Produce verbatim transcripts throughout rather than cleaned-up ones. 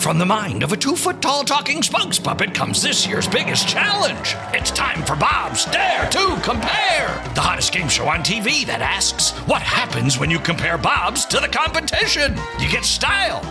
from the mind of a two-foot-tall talking spokes puppet comes this year's biggest challenge. It's time for Bob's Dare to Compare, the hottest game show on T V that asks, what happens when you compare Bobs to the competition? You get style.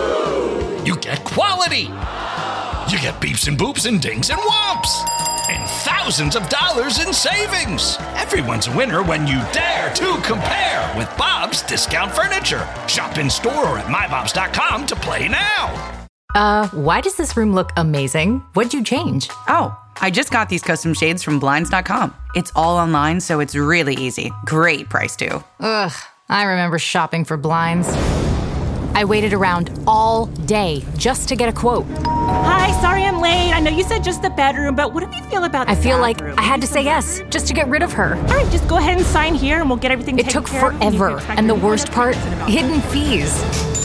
You get quality. You get beeps and boops and dings and whomps. And thousands of dollars in savings. Everyone's a winner when you dare to compare with Bob's Discount Furniture. Shop in store or at my bobs dot com to play now. Uh, why does this room look amazing? What'd you change? Oh, I just got these custom shades from blinds dot com. It's all online, so it's really easy. Great price, too. Ugh, I remember shopping for blinds. I waited around all day just to get a quote. Hi, sorry I'm late. I know you said just the bedroom, but what do you feel about the I feel bathroom? like I had to say yes just to get rid of her. All right, just go ahead and sign here and we'll get everything It taken took care of. forever, and the worst part, hidden fees.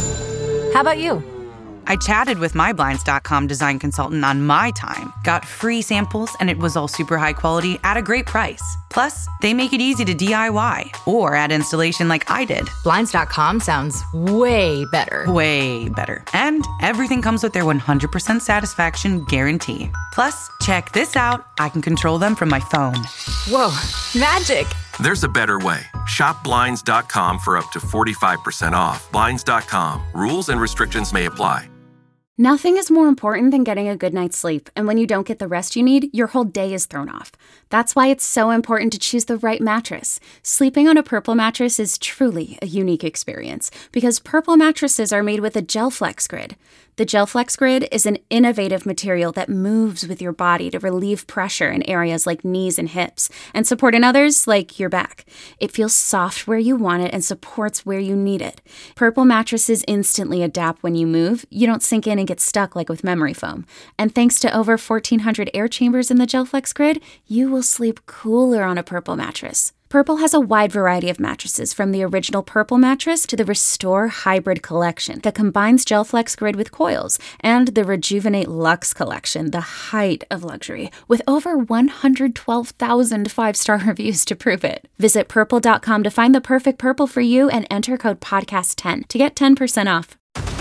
How about you? I chatted with my blinds dot com design consultant on my time, got free samples, and it was all super high quality at a great price. Plus, they make it easy to D I Y or add installation like I did. blinds dot com sounds way better. Way better. And everything comes with their one hundred percent satisfaction guarantee. Plus, check this out. I can control them from my phone. Whoa, magic. There's a better way. Shop blinds dot com for up to forty-five percent off. blinds dot com. Rules and restrictions may apply. Nothing is more important than getting a good night's sleep, and when you don't get the rest you need, your whole day is thrown off. That's why it's so important to choose the right mattress. Sleeping on a Purple mattress is truly a unique experience, because Purple mattresses are made with a GelFlex Grid. The GelFlex Grid is an innovative material that moves with your body to relieve pressure in areas like knees and hips, and support in others like your back. It feels soft where you want it and supports where you need it. Purple mattresses instantly adapt when you move. You don't sink in and get stuck like with memory foam. And thanks to over fourteen hundred air chambers in the GelFlex Grid, you will sleep cooler on a Purple mattress. Purple has a wide variety of mattresses, from the original Purple mattress to the Restore Hybrid collection that combines GelFlex Grid with coils, and the Rejuvenate Luxe collection, the height of luxury, with over one hundred twelve thousand five-star reviews to prove it. Visit purple dot com to find the perfect Purple for you and enter code podcast ten to get ten percent off.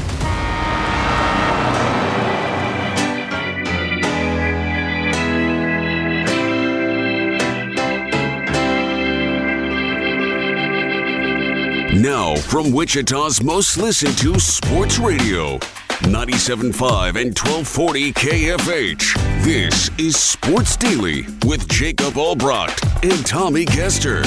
Now, from Wichita's most listened to sports radio, ninety-seven point five and twelve forty K F H. This is Sports Daily with Jacob Albrecht and Tommy Kester.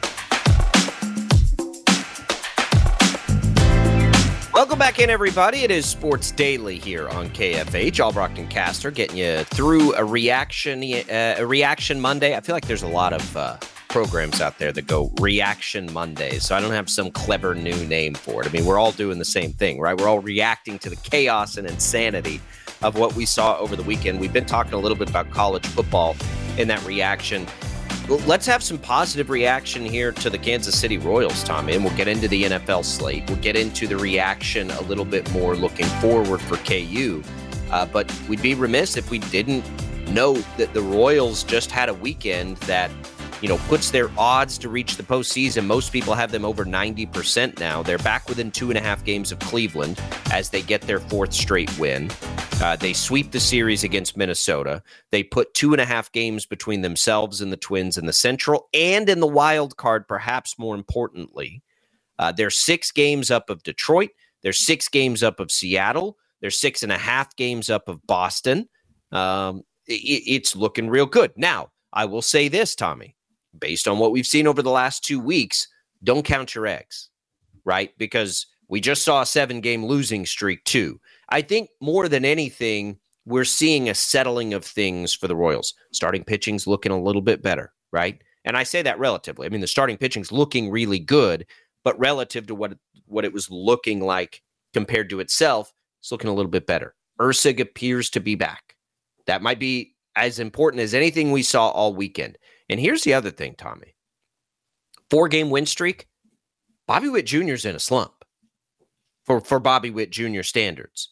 Welcome back in, everybody. It is Sports Daily here on K F H. Albrecht and Caster getting you through a reaction, uh, a reaction Monday. I feel like there's a lot of uh, programs out there that go Reaction Mondays, so I don't have some clever new name for it. I mean, we're all doing the same thing, right? We're all reacting to the chaos and insanity of what we saw over the weekend. We've been talking a little bit about college football in that reaction. Let's have some positive reaction here to the Kansas City Royals, Tommy, and we'll get into the N F L slate. We'll get into the reaction a little bit more looking forward for K U. Uh, but we'd be remiss if we didn't note that the Royals just had a weekend that, you know, puts their odds to reach the postseason. Most people have them over ninety percent now. They're back within two and a half games of Cleveland as they get their fourth straight win. Uh, they sweep the series against Minnesota. They put two and a half games between themselves and the Twins in the Central and in the wild card, perhaps more importantly. Uh, they're six games up of Detroit. They're six games up of Seattle. They're six and a half games up of Boston. Um, it, it's looking real good. Now, I will say this, Tommy. Based on what we've seen over the last two weeks, don't count your eggs, right? Because we just saw a seven-game losing streak, too. I think more than anything, we're seeing a settling of things for the Royals. Starting pitching's looking a little bit better, right? And I say that relatively. I mean, the starting pitching's looking really good, but relative to what, what it was looking like compared to itself, it's looking a little bit better. Erceg appears to be back. That might be as important as anything we saw all weekend. And here's the other thing, Tommy. Four-game win streak, Bobby Witt Junior is in a slump for, for Bobby Witt Junior standards.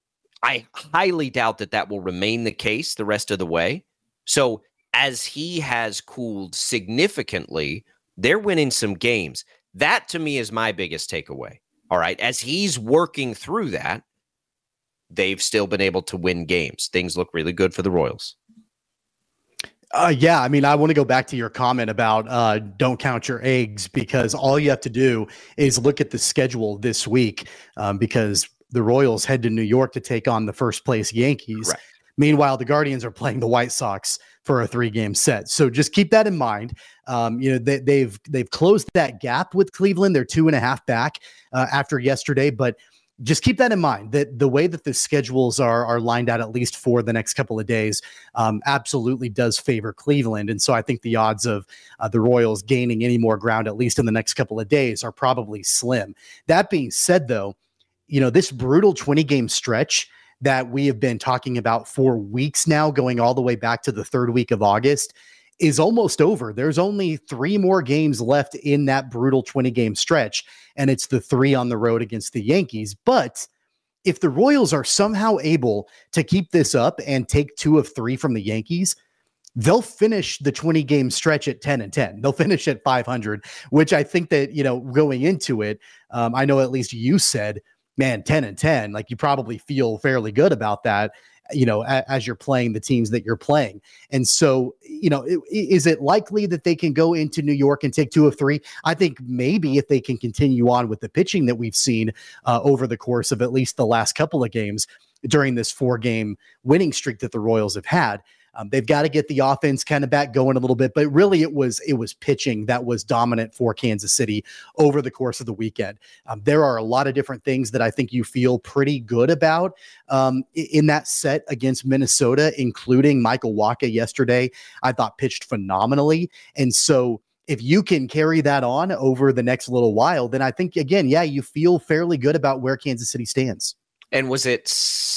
I highly doubt that that will remain the case the rest of the way. So as he has cooled significantly, they're winning some games. That, to me, is my biggest takeaway. All right, as he's working through that, they've still been able to win games. Things look really good for the Royals. Uh, yeah, I mean, I want to go back to your comment about uh, don't count your eggs, because all you have to do is look at the schedule this week, um, because the Royals head to New York to take on the first place Yankees. Right. Meanwhile, the Guardians are playing the White Sox for a three-game set. So just keep that in mind. Um, you know, they, they've they've closed that gap with Cleveland. They're two and a half back uh, after yesterday, but just keep that in mind, that the way that the schedules are are lined out, at least for the next couple of days, um, absolutely does favor Cleveland. And so I think the odds of uh, the Royals gaining any more ground, at least in the next couple of days, are probably slim. That being said, though, you know, this brutal twenty-game stretch that we have been talking about for weeks now, going all the way back to the third week of August, is almost over. There's only three more games left in that brutal twenty-game stretch, and it's the three on the road against the Yankees. But if the Royals are somehow able to keep this up and take two of three from the Yankees, they'll finish the twenty-game stretch at ten and ten. They'll finish at five hundred, which I think that, you know, going into it, um, I know at least you said, man, ten and ten, like you probably feel fairly good about that, you know, a, as you're playing the teams that you're playing. And so, you know, it, is it likely that they can go into New York and take two of three? I think maybe if they can continue on with the pitching that we've seen uh, over the course of at least the last couple of games during this four game winning streak that the Royals have had. Um, they've got to get the offense kind of back going a little bit, but really it was it was pitching that was dominant for Kansas City over the course of the weekend. Um, there are a lot of different things that I think you feel pretty good about um, in that set against Minnesota, including Michael Wacha yesterday. I thought pitched phenomenally. And so if you can carry that on over the next little while, then I think, again, yeah, you feel fairly good about where Kansas City stands. And was it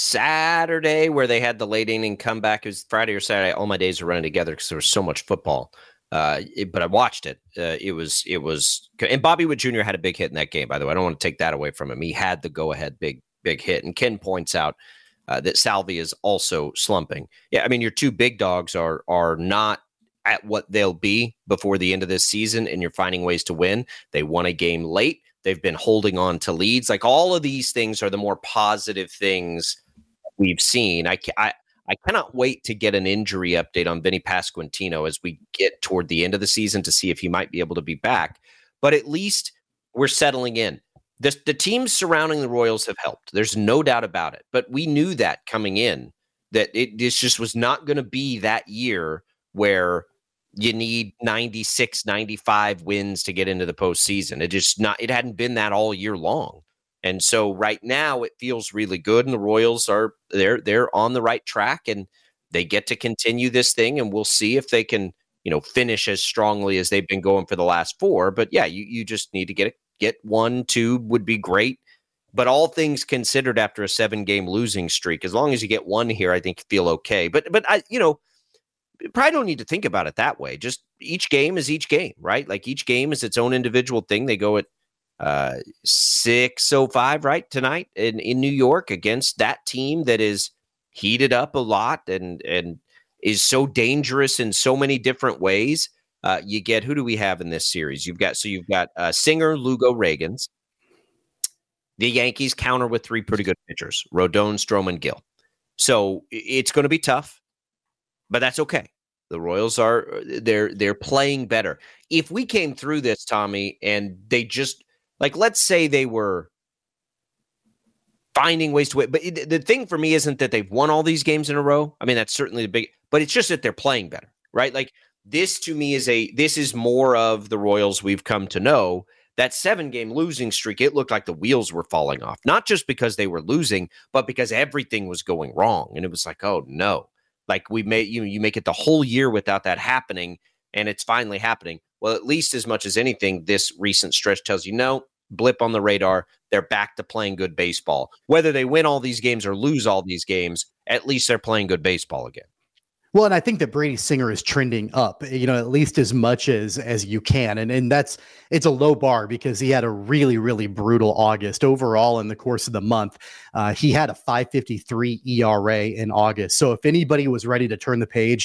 Saturday where they had the late inning comeback? It was Friday or Saturday. All my days were running together because there was so much football. Uh, it, but I watched it. Uh, it was, it was, and Bobby Witt Junior had a big hit in that game, by the way. I don't want to take that away from him. He had the go-ahead big, big hit. And Ken points out uh, that Salvi is also slumping. Yeah, I mean, your two big dogs are are not at what they'll be before the end of this season, and you're finding ways to win. They won a game late. They've been holding on to leads. Like, all of these things are the more positive things we've seen. I, I, I cannot wait to get an injury update on Vinny Pasquantino as we get toward the end of the season to see if he might be able to be back. But at least we're settling in. The, the teams surrounding the Royals have helped. There's no doubt about it. But we knew that coming in, that it this just was not going to be that year where you need ninety-six, ninety-five wins to get into the postseason. It just not, it hadn't been that all year long. And so right now it feels really good, and the Royals are, they're, they're on the right track, and they get to continue this thing, and we'll see if they can, you know, finish as strongly as they've been going for the last four. But yeah, you, you just need to get it, get one, two would be great. But all things considered, after a seven game losing streak, as long as you get one here, I think you feel okay. But, but I, you know, probably don't need to think about it that way. Just each game is each game, right? Like, each game is its own individual thing. They go at uh, six oh five, right, tonight in, in New York against that team that is heated up a lot and and is so dangerous in so many different ways. Uh, you get, who do we have in this series? You've got, so you've got uh, Singer, Lugo, Reagans. The Yankees counter with three pretty good pitchers, Rodon, Stroman, Gill. So it's going to be tough, but that's okay. The Royals are, they're, they're playing better. If we came through this, Tommy, and they just, like, let's say they were finding ways to win. But it, the thing for me isn't that they've won all these games in a row. I mean, that's certainly the big, but it's just that they're playing better, right? Like, this to me is a, this is more of the Royals we've come to know. That seven game losing streak, it looked like the wheels were falling off, not just because they were losing, but because everything was going wrong. And it was like, oh no, like we made, you, you make it the whole year without that happening, and it's finally happening. Well, at least as much as anything, this recent stretch tells you, no, blip on the radar. They're back to playing good baseball. Whether they win all these games or lose all these games, at least they're playing good baseball again. Well, and I think that Brady Singer is trending up, you know, at least as much as as you can. And and that's, it's a low bar because he had a really, really brutal August. Overall, in the course of the month, uh, he had a five fifty-three E R A in August. So if anybody was ready to turn the page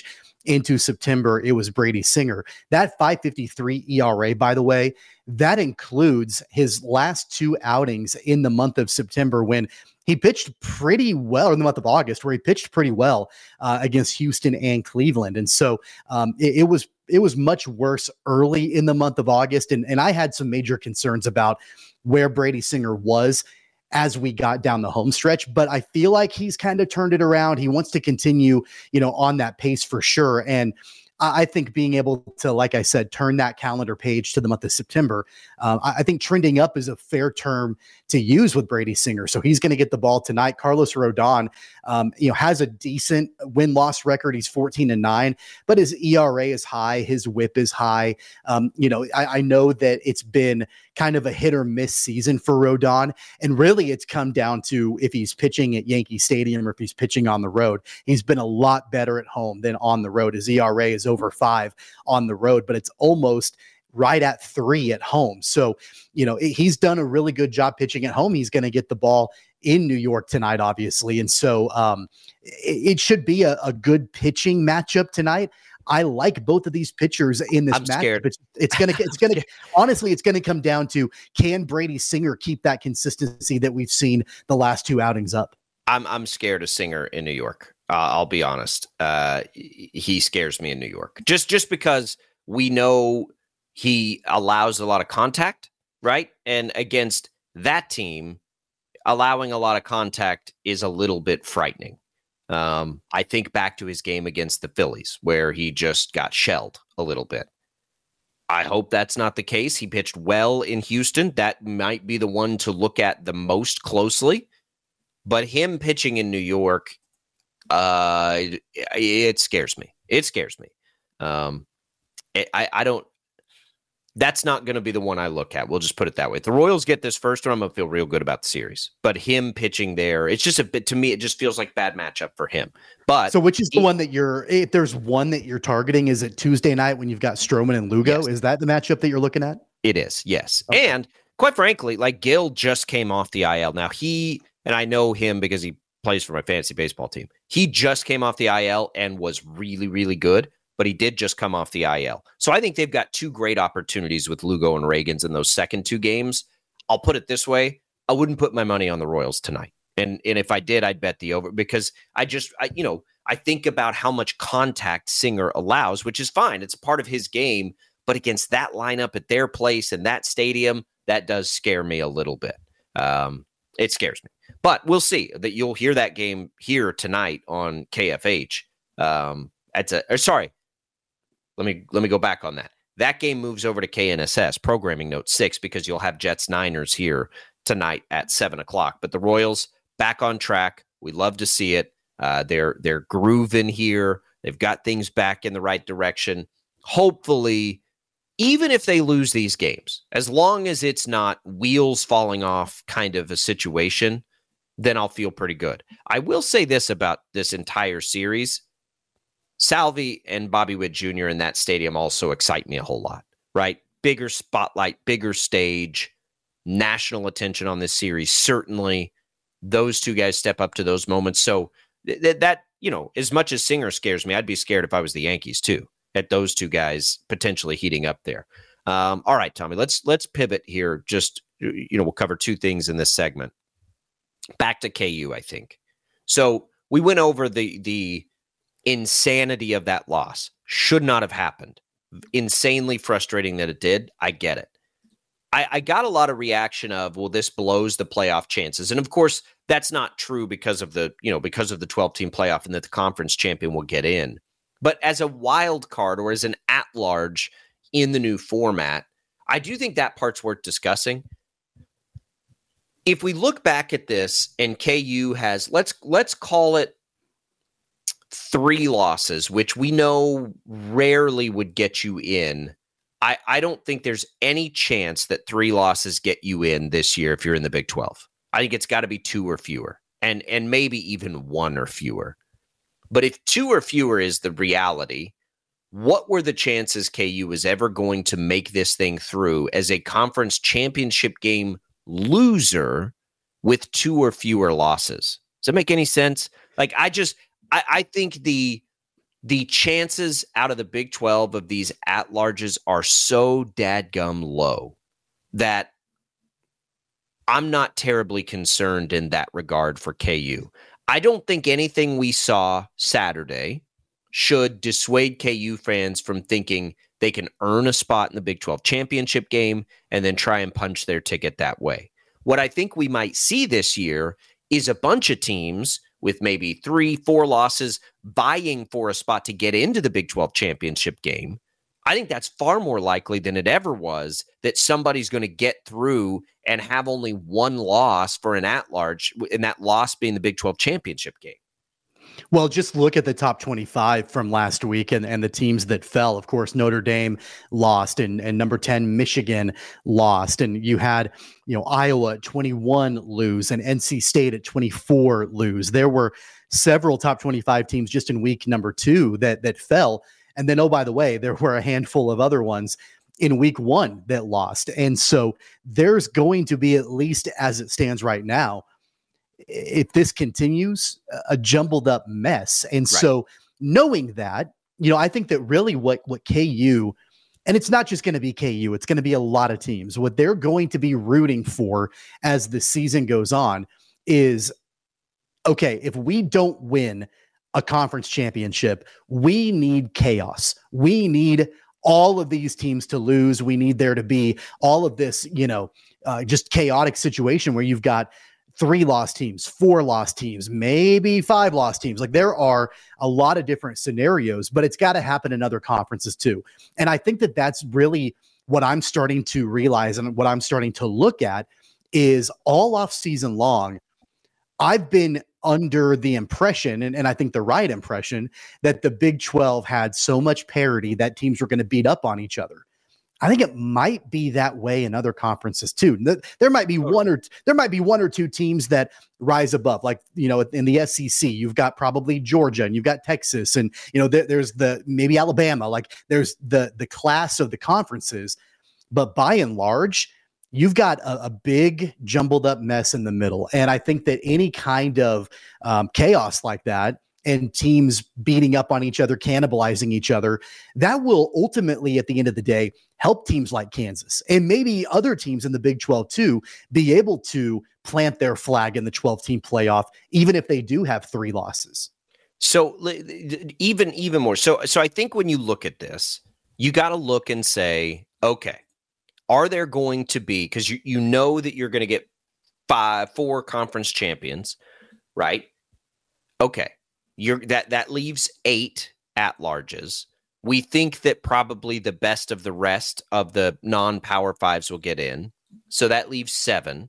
into September, it was Brady Singer. That five fifty-three E R A, by the way, that includes his last two outings in the month of September when he pitched pretty well, in the month of August, where he pitched pretty well uh, against Houston and Cleveland. And so um, it, it was it was much worse early in the month of August. And, and I had some major concerns about where Brady Singer was as we got down the home stretch, but I feel like he's kind of turned it around. He wants to continue, you know, on that pace for sure. And I think being able to, like I said, turn that calendar page to the month of September, um, I, I think trending up is a fair term to use with Brady Singer. So he's going to get the ball tonight. Carlos Rodon, um, you know, has a decent win-loss record. He's fourteen and nine, but his E R A is high. His whip is high. Um, you know, I, I know that it's been kind of a hit or miss season for Rodon. And really it's come down to if he's pitching at Yankee Stadium or if he's pitching on the road. He's been a lot better at home than on the road. His E R A is over five on the road, but it's almost right at three at home. So, you know, he's done a really good job pitching at home. He's going to get the ball in New York tonight, obviously. And so um, it, it should be a, a good pitching matchup tonight. I like both of these pitchers in this I'm matchup. scared. It's, it's going to, it's going to, honestly, it's going to come down to, can Brady Singer keep that consistency that we've seen the last two outings up? I'm, I'm scared of Singer in New York. Uh, I'll be honest. Uh, he scares me in New York just, just because we know he allows a lot of contact, right? And against that team, allowing a lot of contact is a little bit frightening. Um, I think back to his game against the Phillies where he just got shelled a little bit. I hope that's not the case. He pitched well in Houston. That might be the one to look at the most closely. But him pitching in New York, uh, it, it scares me. It scares me. Um, it, I, I don't. That's not going to be the one I look at. We'll just put it that way. If the Royals get this first one, I'm going to feel real good about the series. But him pitching there, it's just a bit, to me, it just feels like bad matchup for him. But so which is he, the one that you're, if there's one that you're targeting, is it Tuesday night when you've got Stroman and Lugo? Yes. Is that the matchup that you're looking at? It is, yes. Okay. And quite frankly, like Gil just came off the I L. Now he, and I know him because he plays for my fantasy baseball team. He just came off the I L and was really, really good. But he did just come off the I L. So I think they've got two great opportunities with Lugo and Reagans in those second two games. I'll put it this way. I wouldn't put my money on the Royals tonight. And and if I did, I'd bet the over because I just, I, you know, I think about how much contact Singer allows, which is fine. It's part of his game. But against that lineup at their place and that stadium, that does scare me a little bit. Um, it scares me. But we'll see that you'll hear that game here tonight on K F H. Um, that's a, or sorry. Let me let me go back on that. That game moves over to K N S S, programming note six, because you'll have Jets Niners here tonight at seven o'clock. But the Royals back on track. We love to see it. Uh, they're they're grooving here. They've got things back in the right direction. Hopefully, even if they lose these games, as long as it's not wheels falling off kind of a situation, then I'll feel pretty good. I will say this about this entire series. Salvi and Bobby Witt Junior in that stadium also excite me a whole lot, right? Bigger spotlight, bigger stage, national attention on this series. Certainly, those two guys step up to those moments. So th- that, you know, as much as Singer scares me, I'd be scared if I was the Yankees too, at those two guys potentially heating up there. Um, all right, Tommy, let's let's pivot here. Just, you know, we'll cover two things in this segment. Back to K U, I think. So we went over the the insanity of that loss. Should not have happened. Insanely frustrating that it did. I get it. I, I got a lot of reaction of, well, this blows the playoff chances. And of course, that's not true because of the, you know, because of the twelve team playoff and that the conference champion will get in. But as a wild card or as an at-large in the new format, I do think that part's worth discussing. If we look back at this and K U has, let's let's call it three losses, which we know rarely would get you in. I, I don't think there's any chance that three losses get you in this year if you're in the Big twelve. I think it's got to be two or fewer, and and maybe even one or fewer. But if two or fewer is the reality, what were the chances K U was ever going to make this thing through as a conference championship game loser with two or fewer losses? Does that make any sense? Like, I just, I, I think the the chances out of the Big twelve of these at-larges are so dadgum low that I'm not terribly concerned in that regard for K U. I don't think anything we saw Saturday should dissuade K U fans from thinking they can earn a spot in the Big twelve championship game and then try and punch their ticket that way. What I think we might see this year is a bunch of teams with maybe three, four losses vying for a spot to get into the Big twelve championship game. I think that's far more likely than it ever was that somebody's going to get through and have only one loss for an at-large, and that loss being the Big twelve championship game. Well, just look at the top twenty-five from last week and, and the teams that fell. Of course, Notre Dame lost, and, and number ten, Michigan lost. And you had, you know, Iowa at twenty-one lose and N C State at twenty-four lose. There were several top twenty-five teams just in week number two that that fell. And then, oh, by the way, there were a handful of other ones in week one that lost. And so there's going to be, at least as it stands right now, if this continues, a jumbled up mess. And right. so knowing that, you know, I think that really what, what K U, and it's not just going to be K U, it's going to be a lot of teams, what they're going to be rooting for as the season goes on is, okay, if we don't win a conference championship, we need chaos. We need all of these teams to lose. We need there to be all of this, you know, uh, just chaotic situation where you've got three lost teams, four lost teams, maybe five lost teams. Like there are a lot of different scenarios, but it's got to happen in other conferences too. And I think that that's really what I'm starting to realize and what I'm starting to look at is all off season long. I've been under the impression, and, and I think the right impression, that the Big twelve had so much parity that teams were going to beat up on each other. I think it might be that way in other conferences too. There might be one or there might be one or two teams that rise above, like, you know, in the S E C, you've got probably Georgia and you've got Texas, and, you know, there, there's the maybe Alabama, like there's the the class of the conferences, but by and large, you've got a, a big jumbled up mess in the middle. And I think that any kind of um, chaos like that and teams beating up on each other, cannibalizing each other, that will ultimately, at the end of the day, help teams like Kansas and maybe other teams in the Big twelve too be able to plant their flag in the twelve-team playoff, even if they do have three losses. So even even more. So, so I think when you look at this, you got to look and say, okay, are there going to be, because you, you know that you're going to get five, four conference champions, right? Okay. You're that that leaves eight at-larges. We think that probably the best of the rest of the non-power fives will get in. So that leaves seven.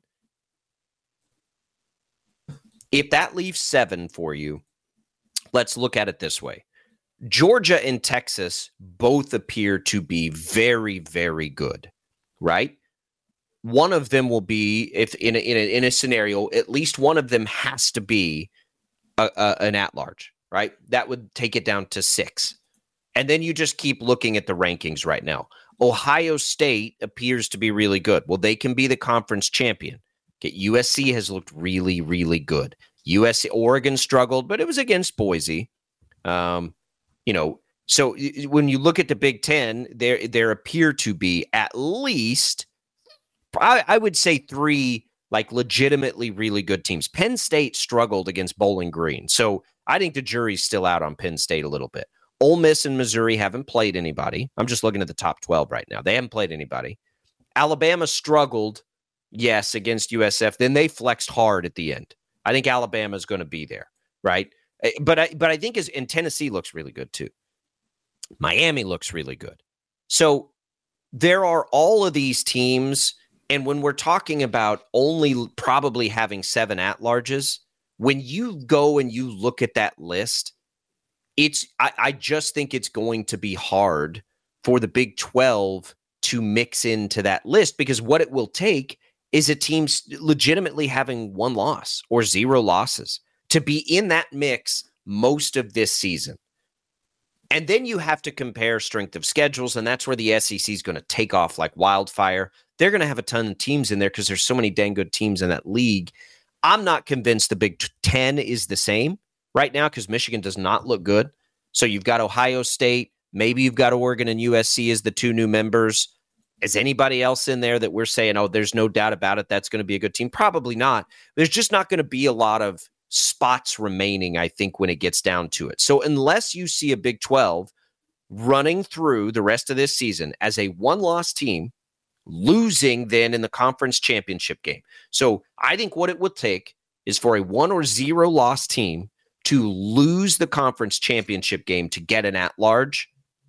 If that leaves seven for you, let's look at it this way. Georgia and Texas both appear to be very, very good, right? One of them will be, if in a, in a, in a scenario, at least one of them has to be A, a, an at-large, right? That would take it down to six. And then you just keep looking at the rankings right now. Ohio State appears to be really good. Well, they can be the conference champion. Okay, U S C has looked really, really good. U S C, Oregon struggled, but it was against Boise. Um, you know, so when you look at the Big Ten, there there appear to be at least, I, I would say three like legitimately really good teams. Penn State struggled against Bowling Green. So I think the jury's still out on Penn State a little bit. Ole Miss and Missouri haven't played anybody. I'm just looking at the top twelve right now. They haven't played anybody. Alabama struggled, yes, against U S F. Then they flexed hard at the end. I think Alabama's going to be there, right? But I, but I think as, and Tennessee looks really good too. Miami looks really good. So there are all of these teams. And when we're talking about only probably having seven at-larges, when you go and you look at that list, it's I, I just think it's going to be hard for the Big twelve to mix into that list, because what it will take is a team legitimately having one loss or zero losses to be in that mix most of this season. And then you have to compare strength of schedules, and that's where the S E C is going to take off like wildfire. They're going to have a ton of teams in there because there's so many dang good teams in that league. I'm not convinced the Big Ten is the same right now because Michigan does not look good. So you've got Ohio State. Maybe you've got Oregon and U S C as the two new members. Is anybody else in there that we're saying, oh, there's no doubt about it, that's going to be a good team? Probably not. There's just not going to be a lot of spots remaining, I think, when it gets down to it. So unless you see a Big twelve running through the rest of this season as a one-loss team, losing then in the conference championship game. So I think what it would take is for a one or zero loss team to lose the conference championship game to get an at-large.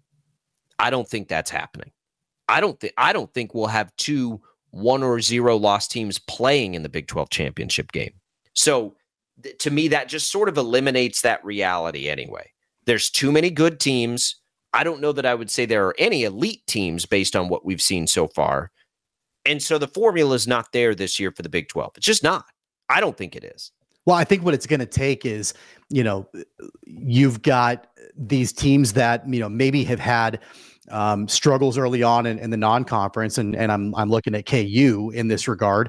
I don't think that's happening. I don't think I don't think we'll have two one or zero loss teams playing in the Big twelve championship game. So th- to me, that just sort of eliminates that reality anyway. There's too many good teams. I don't know that I would say there are any elite teams based on what we've seen so far. And so the formula is not there this year for the Big twelve. It's just not. I don't think it is. Well, I think what it's going to take is, you know, you've got these teams that, you know, maybe have had um, struggles early on in, in the non-conference. And, and I'm, I'm looking at K U in this regard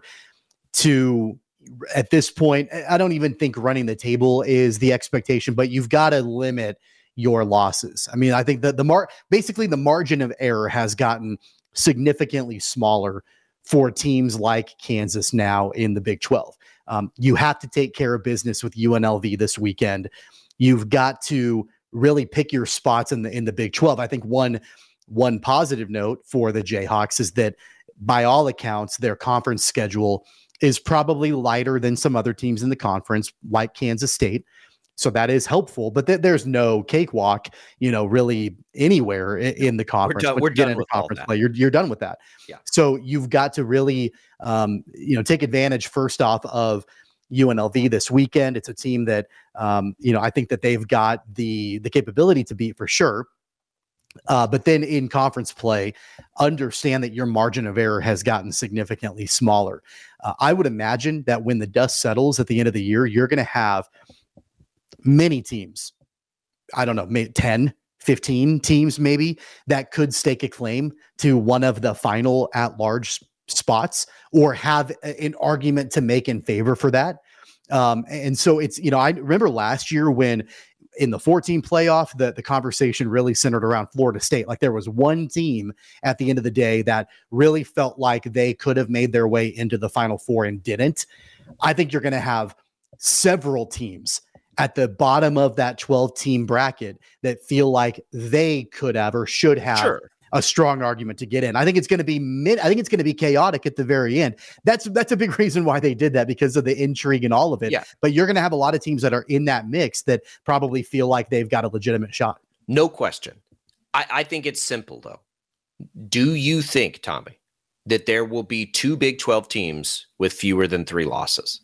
to, at this point, I don't even think running the table is the expectation, but you've got to limit your losses. I mean, I think that the mar basically the margin of error has gotten significantly smaller for teams like Kansas now in the Big twelve. Um, you have to take care of business with U N L V this weekend. You've got to really pick your spots in the in the Big twelve. I think one one positive note for the Jayhawks is that by all accounts, their conference schedule is probably lighter than some other teams in the conference, like Kansas State. So that is helpful, but th there's no cakewalk, you know, really anywhere in, in the conference. We're done, we're done with conference play. You're, you're done with that. Yeah. So you've got to really, um, you know, take advantage first off of U N L V this weekend. It's a team that, um, you know, I think that they've got the the capability to beat for sure. Uh, but then in conference play, understand that your margin of error has gotten significantly smaller. Uh, I would imagine that when the dust settles at the end of the year, you're going to have many teams, I don't know, maybe ten, fifteen teams maybe, that could stake a claim to one of the final at-large spots or have a, an argument to make in favor for that. Um, and so it's, you know, I remember last year when in the fourteen playoff, the, the conversation really centered around Florida State. Like there was one team at the end of the day that really felt like they could have made their way into the Final Four and didn't. I think you're going to have several teams at the bottom of that twelve team bracket that feel like they could have or should have sure. a strong argument to get in. I think it's going to be mid, I think it's going to be chaotic at the very end. That's that's a big reason why they did that, because of the intrigue and all of it. Yeah. But you're going to have a lot of teams that are in that mix that probably feel like they've got a legitimate shot. No question. I, I think it's simple though. Do you think, Tommy, that there will be two Big twelve teams with fewer than three losses?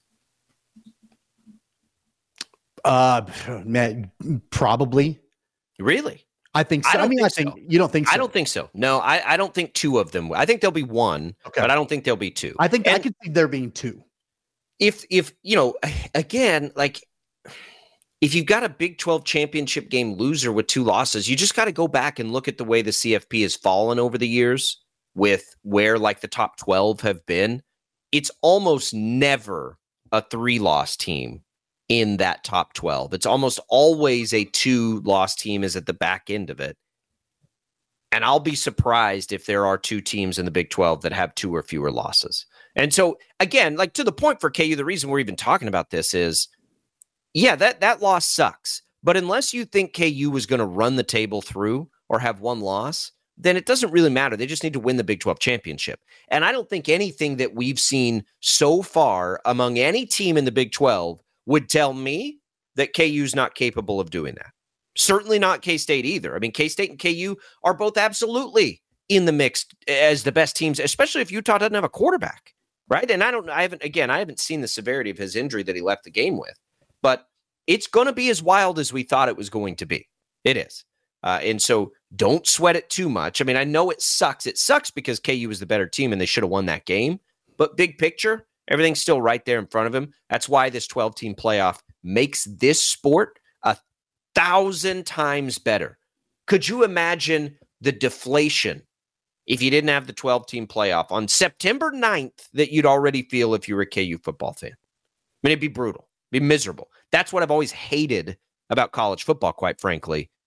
Uh, man, probably. Really? I think so. I, I mean, think I think so. you don't think so. I don't think so. No, I, I don't think two of them. I think there'll be one, okay. but I don't think there'll be two. I think and I could see there being two. If, if, you know, again, like if you've got a Big twelve championship game loser with two losses, you just got to go back and look at the way the C F P has fallen over the years with where like the top twelve have been. It's almost never a three loss team in that top twelve. It's almost always a two-loss team is at the back end of it. And I'll be surprised if there are two teams in the Big twelve that have two or fewer losses. And so, again, like to the point for K U, the reason we're even talking about this is, yeah, that, that loss sucks. But unless you think K U was going to run the table through or have one loss, then it doesn't really matter. They just need to win the Big twelve championship. And I don't think anything that we've seen so far among any team in the Big twelve would tell me that K U's not capable of doing that. Certainly not K-State either. I mean, K-State and K U are both absolutely in the mix as the best teams, especially if Utah doesn't have a quarterback, right? And I don't, I haven't, again, I haven't seen the severity of his injury that he left the game with, but it's going to be as wild as we thought it was going to be. It is. Uh, and so don't sweat it too much. I mean, I know it sucks. It sucks because K U was the better team and they should have won that game, but big picture, everything's still right there in front of him. That's why this twelve team playoff makes this sport a thousand times better. Could you imagine the deflation if you didn't have the twelve team playoff on September ninth that you'd already feel if you were a K U football fan? I mean, it'd be brutal, it'd be miserable. That's what I've always hated about college football, quite frankly,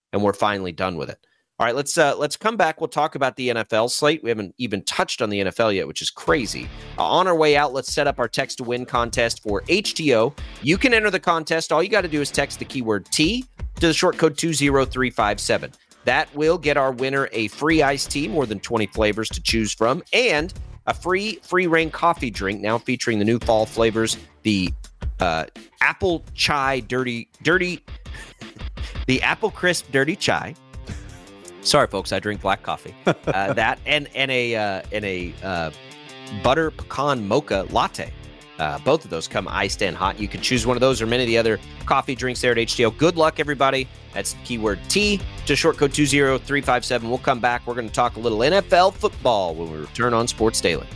and we're finally done with it. All right, let's uh, let's come back. We'll talk about the N F L slate. We haven't even touched on the N F L yet, which is crazy. Uh, on our way out, let's set up our text to win contest for H T O. You can enter the contest. All you got to do is text the keyword T to the short code two zero three five seven. That will get our winner a free iced tea, more than twenty flavors to choose from, and a free free reign coffee drink now featuring the new fall flavors, the uh, apple chai dirty dirty, the apple crisp dirty chai. Sorry, folks, I drink black coffee. Uh, that and and a uh, and a uh, butter pecan mocha latte. Uh, both of those come iced and hot. You can choose one of those or many of the other coffee drinks there at H T O. Good luck, everybody. That's keyword T to short code two zero three five seven. We'll come back. We're going to talk a little N F L football when we return on Sports Daily.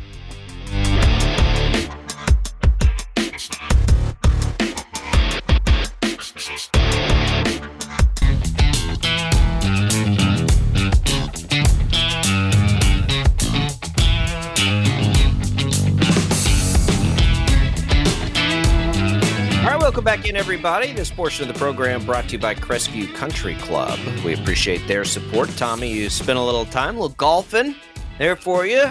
Welcome back in, everybody. This portion of the program brought to you by Crestview Country Club. We appreciate their support. Tommy, you spent a little time, a little golfing there for you.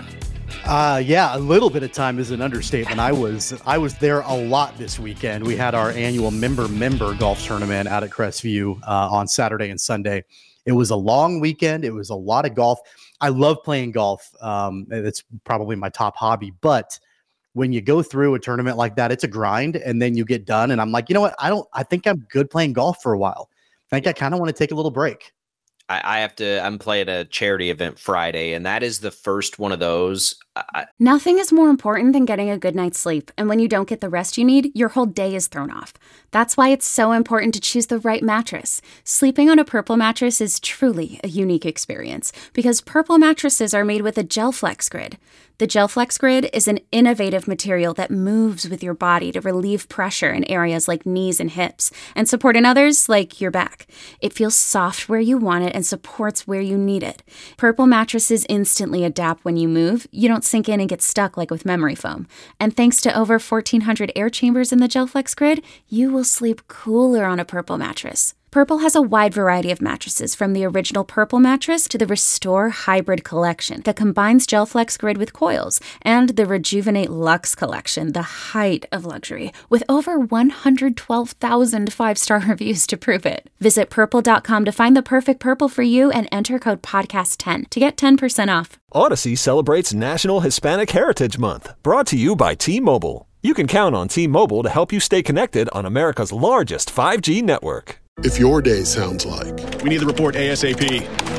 Uh, yeah, a little bit of time is an understatement. I was I was there a lot this weekend. We had our annual member-member golf tournament out at Crestview uh, on Saturday and Sunday. It was a long weekend. It was a lot of golf. I love playing golf. Um, it's probably my top hobby, but when you go through a tournament like that, it's a grind, and then you get done. And I'm like, you know what? I don't, I think I'm good playing golf for a while. I think I kind of want to take a little break. I, I have to, I'm playing a charity event Friday, and that is the first one of those. I, Nothing is more important than getting a good night's sleep. And when you don't get the rest you need, your whole day is thrown off. That's why it's so important to choose the right mattress. Sleeping on a Purple mattress is truly a unique experience because Purple mattresses are made with a GelFlex Grid. The GelFlex Grid is an innovative material that moves with your body to relieve pressure in areas like knees and hips and support in others like your back. It feels soft where you want it and supports where you need it. Purple mattresses instantly adapt when you move. You don't sink in and get stuck like with memory foam. And thanks to over fourteen hundred air chambers in the GelFlex Grid, you will sleep cooler on a Purple mattress. Purple has a wide variety of mattresses, from the original Purple mattress to the Restore Hybrid collection that combines GelFlex Grid with coils, and the Rejuvenate Luxe collection, the height of luxury, with over one hundred twelve thousand five-star reviews to prove it. Visit purple dot com to find the perfect Purple for you and enter code podcast ten to get ten percent off. Odyssey celebrates National Hispanic Heritage Month, brought to you by T-Mobile. You can count on T-Mobile to help you stay connected on America's largest five G network. If your day sounds like, we need the report ASAP,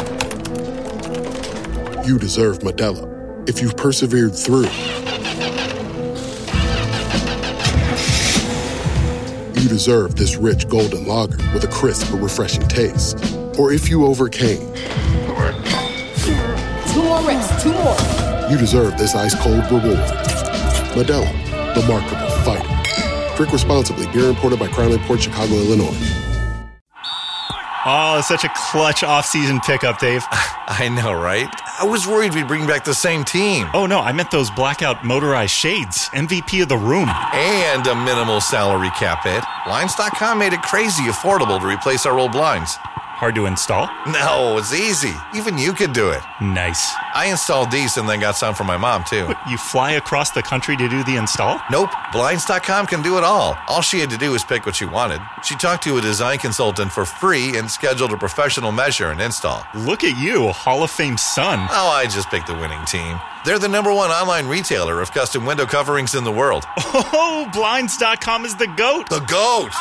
you deserve Modelo. If you've persevered through, you deserve this rich golden lager with a crisp but refreshing taste. Or if you overcame, two more reps, two more. You deserve this ice cold reward. Modelo, the Remarkable Fighter. Drink responsibly. Beer imported by Crown Imports, Chicago, Illinois. Oh, such a clutch off-season pickup, Dave. I know, right? I was worried we'd bring back the same team. Oh, no, I meant those blackout motorized shades. M V P of the room. And a minimal salary cap hit. Blinds dot com made it crazy affordable to replace our old blinds. Hard to install? No, it's easy. Even you could do it. Nice. I installed these and then got some for my mom, too. What, you fly across the country to do the install? Nope. Blinds dot com can do it all. All she had to do was pick what she wanted. She talked to a design consultant for free and scheduled a professional measure and install. Look at you, a Hall of Fame son. Oh, I just picked the winning team. They're the number one online retailer of custom window coverings in the world. Oh, Blinds dot com is the GOAT. The GOAT!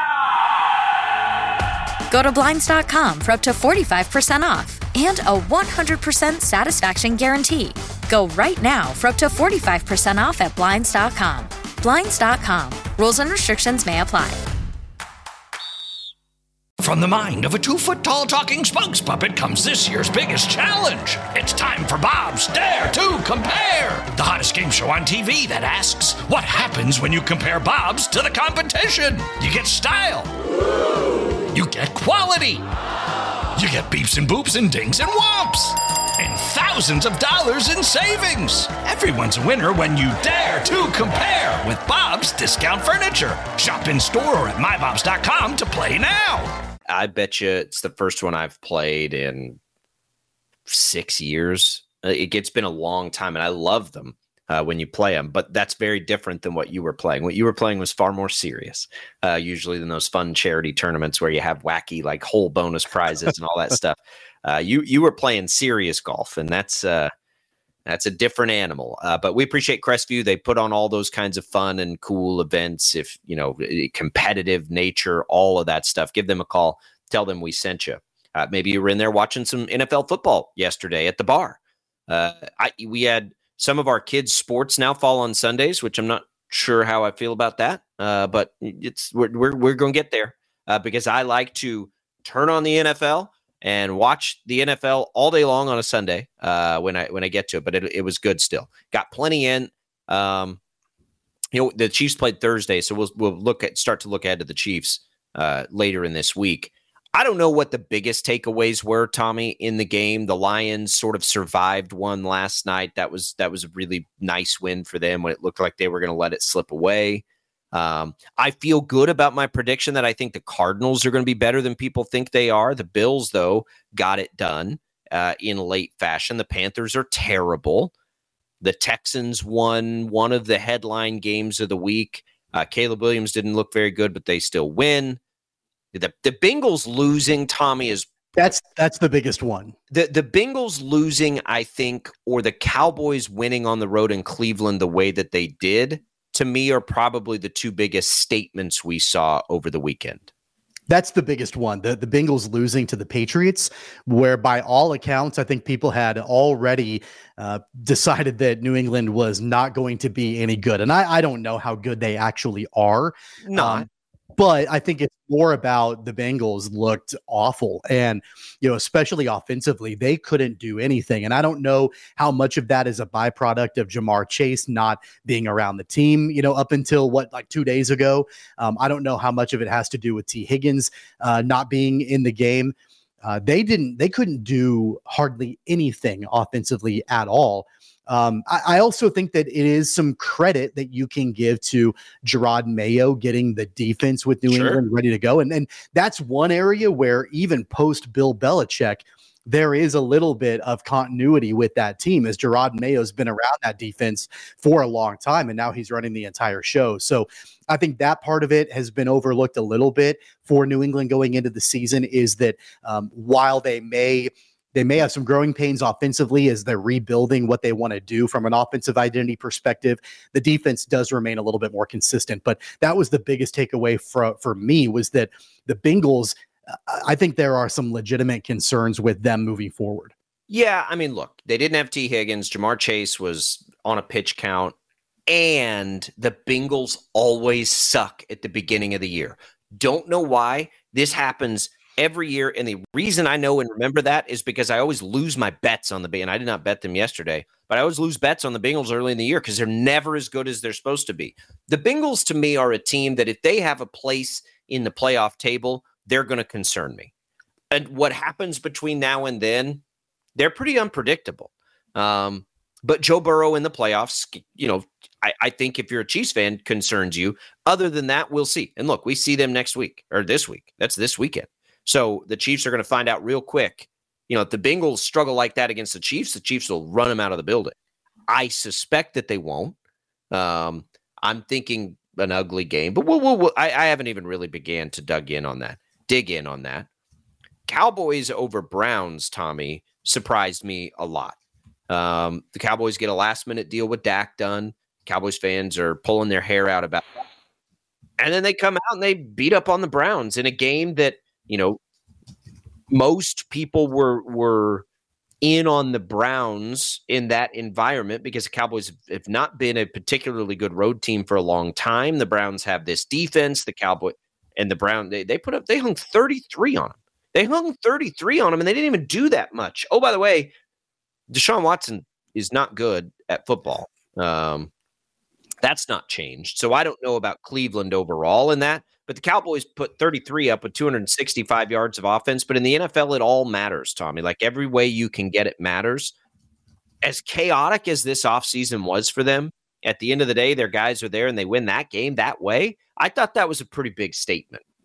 Go to Blinds dot com for up to forty-five percent off and a one hundred percent satisfaction guarantee. Go right now for up to forty-five percent off at Blinds dot com. Blinds dot com. Rules and restrictions may apply. From the mind of a two-foot-tall talking spokes puppet comes this year's biggest challenge. It's time for Bob's Dare to Compare, the hottest game show on T V that asks, what happens when you compare Bob's to the competition? You get style. You get quality. You get beeps and boops and dings and whomps. And thousands of dollars in savings. Everyone's a winner when you dare to compare with Bob's Discount Furniture. Shop in store or at my bobs dot com to play now. I bet you it's the first one I've played in six years. It, it's been a long time, and I love them uh, when you play them. But that's very different than what you were playing. What you were playing was far more serious, uh, usually than those fun charity tournaments where you have wacky like whole bonus prizes and all that stuff. Uh, you you were playing serious golf, and that's uh, that's a different animal. Uh, but we appreciate Crestview. They put on all those kinds of fun and cool events. If you know, competitive nature, all of that stuff. Give them a call. Tell them we sent you. Uh, maybe you were in there watching some N F L football yesterday at the bar. Uh, I, we had some of our kids' sports now fall on Sundays, which I'm not sure how I feel about that. Uh, but it's we're we're, we're going to get there uh, because I like to turn on the N F L and watch the N F L all day long on a Sunday uh, when I when I get to it. But it, it was good still. Got plenty in. Um, you know, the Chiefs played Thursday, so we'll we'll look at start to look ahead to the Chiefs uh, later in this week. I don't know what the biggest takeaways were, Tommy, in the game. The Lions sort of survived one last night. That was that was a really nice win for them when it looked like they were going to let it slip away. Um, I feel good about my prediction that I think the Cardinals are going to be better than people think they are. The Bills, though, got it done uh, in late fashion. The Panthers are terrible. The Texans won one of the headline games of the week. Uh, Caleb Williams didn't look very good, but they still win. The, the Bengals losing, Tommy, is that's that's the biggest one. The the Bengals losing, I think, or the Cowboys winning on the road in Cleveland the way that they did, to me, are probably the two biggest statements we saw over the weekend. That's the biggest one. The the Bengals losing to the Patriots, where by all accounts, I think people had already uh, decided that New England was not going to be any good. And I, I don't know how good they actually are. Not. Um, But I think it's more about the Bengals looked awful. And, you know, especially offensively, they couldn't do anything. And I don't know how much of that is a byproduct of Jamar Chase not being around the team, you know, up until what, like two days ago. Um, I don't know how much of it has to do with T. Higgins uh, not being in the game. Uh, they didn't, they couldn't do hardly anything offensively at all. Um, I, I also think that it is some credit that you can give to Gerard Mayo getting the defense with New Sure. England ready to go. And, and that's one area where even post Bill Belichick, there is a little bit of continuity with that team, as Gerard Mayo's been around that defense for a long time, and now he's running the entire show. So I think that part of it has been overlooked a little bit for New England going into the season, is that um, while they may – They may have some growing pains offensively as they're rebuilding what they want to do from an offensive identity perspective. The defense does remain a little bit more consistent, but that was the biggest takeaway for, for me, was that the Bengals, I think there are some legitimate concerns with them moving forward. Yeah, I mean, look, they didn't have T. Higgins. Jamar Chase was on a pitch count, and the Bengals always suck at the beginning of the year. Don't know why. This happens every year, and the reason I know and remember that is because I always lose my bets on the Bengals, and I did not bet them yesterday, but I always lose bets on the Bengals early in the year because they're never as good as they're supposed to be. The Bengals, to me, are a team that if they have a place in the playoff table, they're going to concern me. And what happens between now and then, they're pretty unpredictable. Um, but Joe Burrow in the playoffs, you know, I, I think if you're a Chiefs fan, concerns you. Other than that, we'll see. And look, we see them next week, or this week. That's this weekend. So the Chiefs are going to find out real quick. You know, if the Bengals struggle like that against the Chiefs, the Chiefs will run them out of the building. I suspect that they won't. Um, I'm thinking an ugly game, but we'll, we'll, we'll, I, I haven't even really began to dig in on that. Dig in on that. Cowboys over Browns, Tommy, surprised me a lot. Um, the Cowboys get a last-minute deal with Dak done. Cowboys fans are pulling their hair out about that. And then they come out and they beat up on the Browns in a game that, you know, most people were were in on the Browns in that environment because the Cowboys have not been a particularly good road team for a long time. The Browns have this defense. The Cowboy and the Brown they they put up they hung thirty-three on them. They hung thirty-three on them, and they didn't even do that much. Oh, by the way, Deshaun Watson is not good at football. Um, that's not changed. So I don't know about Cleveland overall in that. But the Cowboys put thirty-three up with two hundred sixty-five yards of offense. But in the N F L, it all matters, Tommy. Like every way you can get it matters. As chaotic as this offseason was for them, at the end of the day, their guys are there and they win that game that way. I thought that was a pretty big statement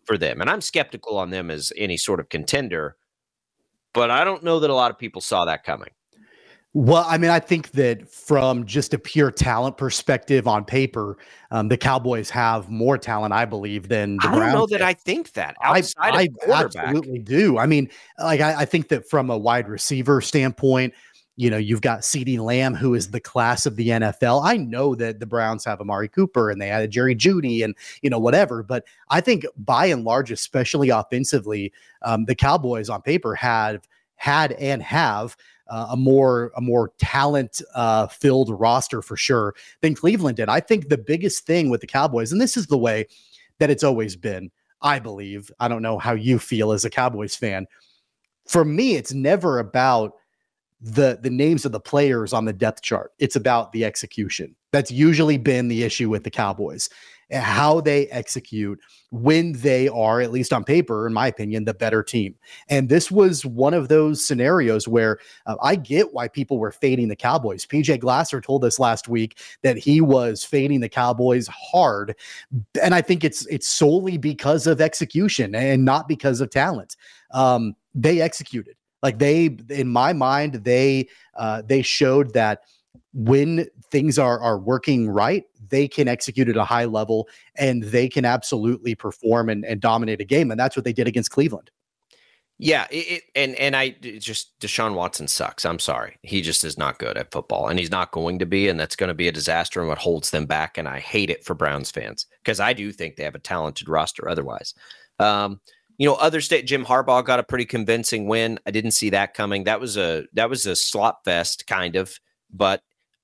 for them. And I'm skeptical on them as any sort of contender, but I don't know that a lot of people saw that coming. Well, I mean, I think that from just a pure talent perspective on paper, um, the Cowboys have more talent, I believe, than the I don't Browns know that did. I think that outside I, of I quarterback. absolutely do. I mean, like I, I think that from a wide receiver standpoint, you know, you've got CeeDee Lamb, who is the class of the N F L. I know that the Browns have Amari Cooper and they had Jerry Jeudy and, you know, whatever. But I think by and large, especially offensively, um, the Cowboys on paper have had and have Uh, a more a more talent uh, filled roster for sure than Cleveland did. I think the biggest thing with the Cowboys, and this is the way that it's always been, I believe. I don't know how you feel as a Cowboys fan. For me, it's never about the the names of the players on the depth chart. It's about the execution. That's usually been the issue with the Cowboys, how they execute when they are, at least on paper, in my opinion, the better team. And this was one of those scenarios where uh, I get why people were fading the Cowboys. P J Glasser told us last week that he was fading the Cowboys hard. And I think it's it's solely because of execution and not because of talent. Um, they executed. Like they, in my mind, they uh, they showed that when things are are working right, they can execute at a high level and they can absolutely perform and, and dominate a game. And that's what they did against Cleveland. Yeah. It, it, and, and I it just, Deshaun Watson sucks. I'm sorry. He just is not good at football and he's not going to be, and that's going to be a disaster and what holds them back. And I hate it for Browns fans because I do think they have a talented roster otherwise. Um, You know, other state, Jim Harbaugh got a pretty convincing win. I didn't see that coming. That was a that was a slop fest kind of, but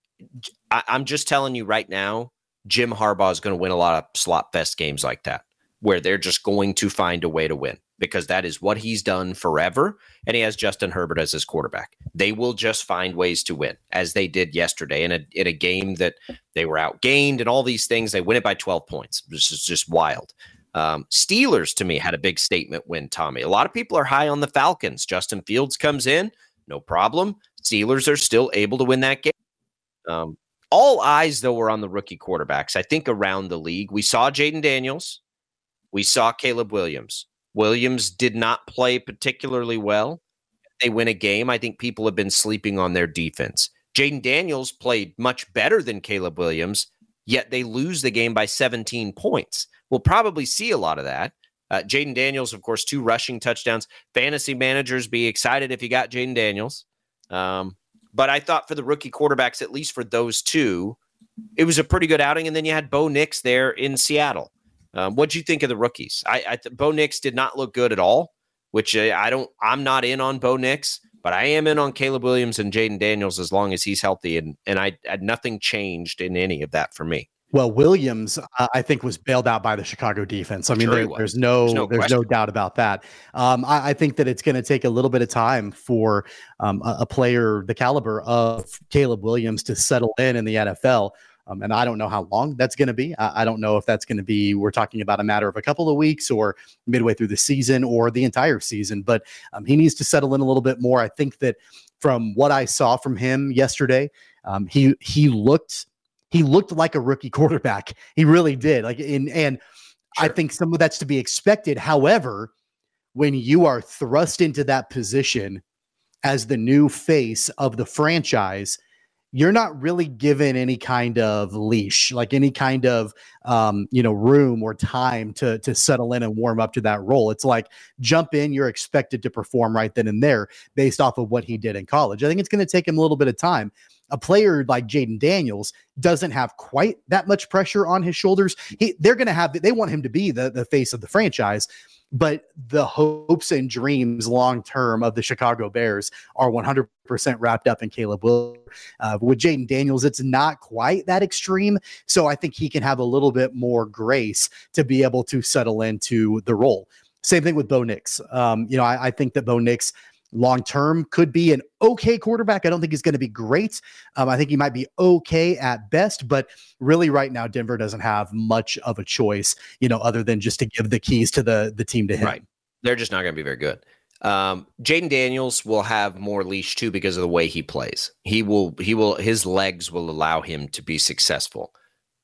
I, I'm just telling you right now, Jim Harbaugh is going to win a lot of slop fest games like that, where they're just going to find a way to win because that is what he's done forever. And he has Justin Herbert as his quarterback. They will just find ways to win, as they did yesterday in a in a game that they were outgained and all these things. They win it by twelve points. This is just wild. Um, Steelers, to me, had a big statement win, Tommy. A lot of people are high on the Falcons. Justin Fields comes in, no problem. Steelers are still able to win that game. Um, all eyes, though, were on the rookie quarterbacks, I think, around the league. We saw Jaden Daniels. We saw Caleb Williams. Williams did not play particularly well. They win a game. I think people have been sleeping on their defense. Jaden Daniels played much better than Caleb Williams, yet they lose the game by seventeen points. We'll probably see a lot of that. Uh, Jaden Daniels, of course, two rushing touchdowns. Fantasy managers be excited if you got Jaden Daniels. Um, but I thought for the rookie quarterbacks, at least for those two, it was a pretty good outing. And then you had Bo Nix there in Seattle. Um, what'd you think of the rookies? I, I th- Bo Nix did not look good at all, which uh, I don't. I'm not in on Bo Nix, but I am in on Caleb Williams and Jaden Daniels as long as he's healthy. And and I had nothing changed in any of that for me. Well, Williams, uh, I think, was bailed out by the Chicago defense. I mean, Sure there, he was. there's no, There's no there's question. no doubt about that. Um, I, I think that it's going to take a little bit of time for um, a, a player the caliber of Caleb Williams to settle in in the N F L. Um, and I don't know how long that's going to be. I, I don't know if that's going to be, we're talking about a matter of a couple of weeks or midway through the season or the entire season. But um, he needs to settle in a little bit more. I think that from what I saw from him yesterday, um, he he looked. He looked like a rookie quarterback. He really did. Like in, and sure. I think some of that's to be expected. However, when you are thrust into that position as the new face of the franchise, you're not really given any kind of leash, like any kind of, um, you know, room or time to, to settle in and warm up to that role. It's like jump in, you're expected to perform right then and there based off of what he did in college. I think it's going to take him a little bit of time. A player like Jaden Daniels doesn't have quite that much pressure on his shoulders. He, they're going to have, they want him to be the, the face of the franchise, but the hopes and dreams long-term of the Chicago Bears are one hundred percent wrapped up in Caleb Williams. Uh, with Jaden Daniels, it's not quite that extreme. So I think he can have a little bit more grace to be able to settle into the role. Same thing with Bo Nix. Um, you know, I, I think that Bo Nix long-term could be an okay quarterback. I don't think he's going to be great. Um, I think he might be okay at best, but really right now, Denver doesn't have much of a choice, you know, other than just to give the keys to the, the team to him. Right. They're just not going to be very good. Um, Jaden Daniels will have more leash too, because of the way he plays. He will, he will, his legs will allow him to be successful.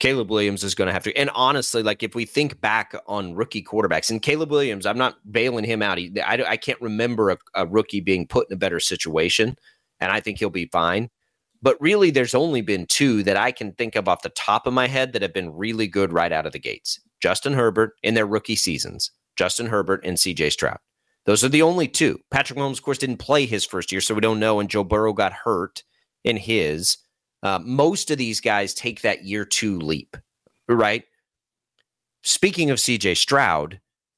Caleb Williams is going to have to. And honestly, like if we think back on rookie quarterbacks, and Caleb Williams, I'm not bailing him out. He, I, I can't remember a, a rookie being put in a better situation, and I think he'll be fine. But really, there's only been two that I can think of off the top of my head that have been really good right out of the gates. Justin Herbert in their rookie seasons. Justin Herbert and C J Stroud. Those are the only two. Patrick Mahomes, of course, didn't play his first year, so we don't know. And Joe Burrow got hurt in his. Uh, most of these guys take that year two leap, right? Speaking of C J Stroud,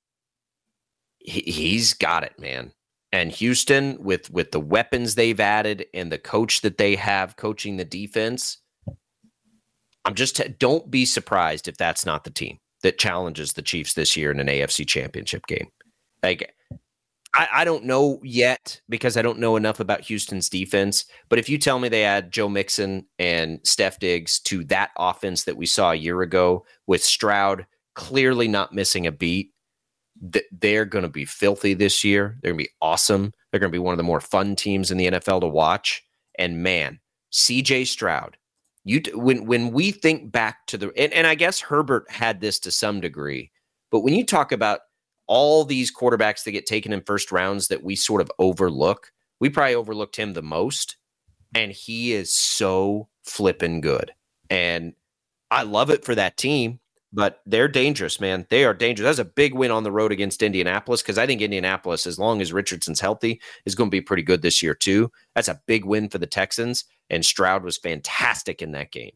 he, he's got it, man. And Houston, with, with the weapons they've added and the coach that they have coaching the defense, I'm just, don't be surprised if that's not the team that challenges the Chiefs this year in an A F C championship game. Like, I, I don't know yet because I don't know enough about Houston's defense. But if you tell me they add Joe Mixon and Steph Diggs to that offense that we saw a year ago with Stroud clearly not missing a beat, th- they're going to be filthy this year. They're going to be awesome. They're going to be one of the more fun teams in the N F L to watch. And man, C J Stroud, you t- when when we think back to the and, and I guess Herbert had this to some degree, but when you talk about all these quarterbacks that get taken in first rounds that we sort of overlook, we probably overlooked him the most. And he is so flippin' good. And I love it for that team, but they're dangerous, man. They are dangerous. That's a big win on the road against Indianapolis because I think Indianapolis, as long as Richardson's healthy, is going to be pretty good this year too. That's a big win for the Texans. And Stroud was fantastic in that game.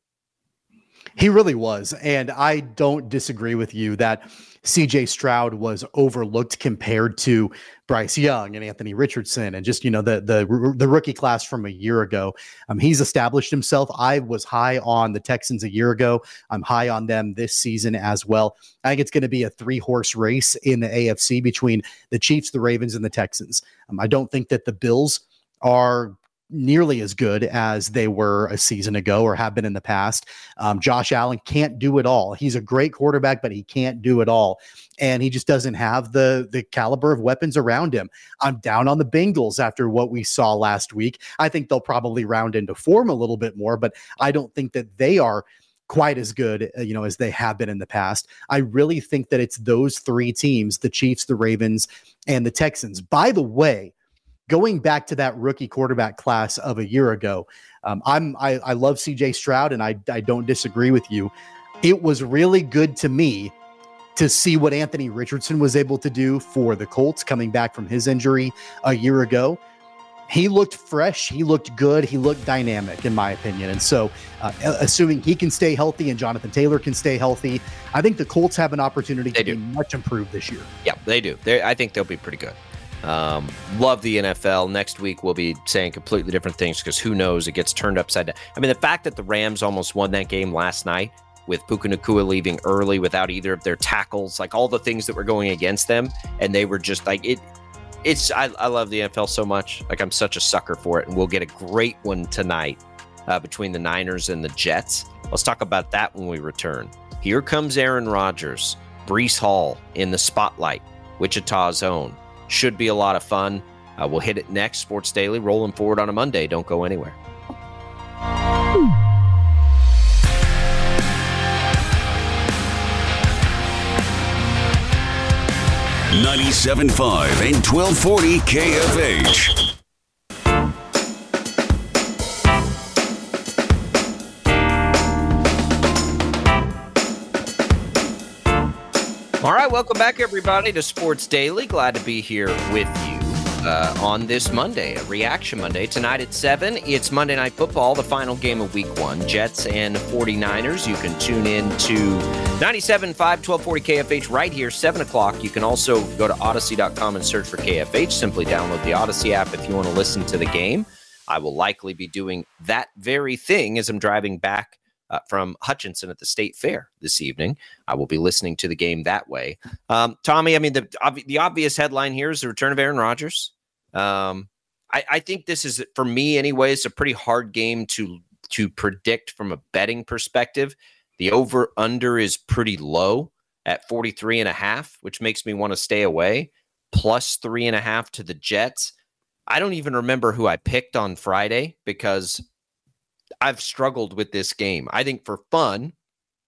He really was. And I don't disagree with you that C J Stroud was overlooked compared to Bryce Young and Anthony Richardson and just, you know, the the the rookie class from a year ago. Um, he's established himself. I was high on the Texans a year ago. I'm high on them this season as well. I think it's going to be a three-horse race in the A F C between the Chiefs, the Ravens, and the Texans. Um, I don't think that the Bills are nearly as good as they were a season ago or have been in the past. Um, Josh Allen can't do it all. He's a great quarterback, but he can't do it all. And he just doesn't have the, the caliber of weapons around him. I'm down on the Bengals after what we saw last week. I think they'll probably round into form a little bit more, but I don't think that they are quite as good, uh, you know, as they have been in the past. I really think that it's those three teams, the Chiefs, the Ravens, and the Texans. By the way, going back to that rookie quarterback class of a year ago, um, I'm I, I love C J Stroud, and I I don't disagree with you. It was really good to me to see what Anthony Richardson was able to do for the Colts coming back from his injury a year ago. He looked fresh. He looked good. He looked dynamic, in my opinion. And so, uh, assuming he can stay healthy and Jonathan Taylor can stay healthy, I think the Colts have an opportunity they to do. be much improved this year. Yeah, they do. They're, I think they'll be pretty good. Um, love the N F L. Next week, we'll be saying completely different things because who knows? It gets turned upside down. I mean, the fact that the Rams almost won that game last night with Puka Nacua leaving early without either of their tackles, like all the things that were going against them, and they were just like it. It's I, I love the N F L so much. Like I'm such a sucker for it, and we'll get a great one tonight uh, between the Niners and the Jets. Let's talk about that when we return. Here comes Aaron Rodgers, Breece Hall in the spotlight, Wichita's own. Should be a lot of fun. Uh, we'll hit it next. Sports Daily, rolling forward on a Monday. Don't go anywhere. ninety-seven point five and twelve forty K F H. All right, welcome back, everybody, to Sports Daily. Glad to be here with you uh, on this Monday, a Reaction Monday. Tonight at seven, it's Monday Night Football, the final game of Week one, Jets and forty-niners. You can tune in to ninety-seven point five, twelve forty K F H right here, seven o'clock. You can also go to Odyssey dot com and search for K F H. Simply download the Odyssey app if you want to listen to the game. I will likely be doing that very thing as I'm driving back Uh, from Hutchinson at the State Fair this evening. I will be listening to the game that way. Um, Tommy, I mean, the ob- the obvious headline here is the return of Aaron Rodgers. Um, I, I think this is, for me anyway, it's a pretty hard game to to predict from a betting perspective. The over-under is pretty low at forty-three and a half, which makes me want to stay away. Plus three and a half to the Jets. I don't even remember who I picked on Friday because I've struggled with this game. I think for fun,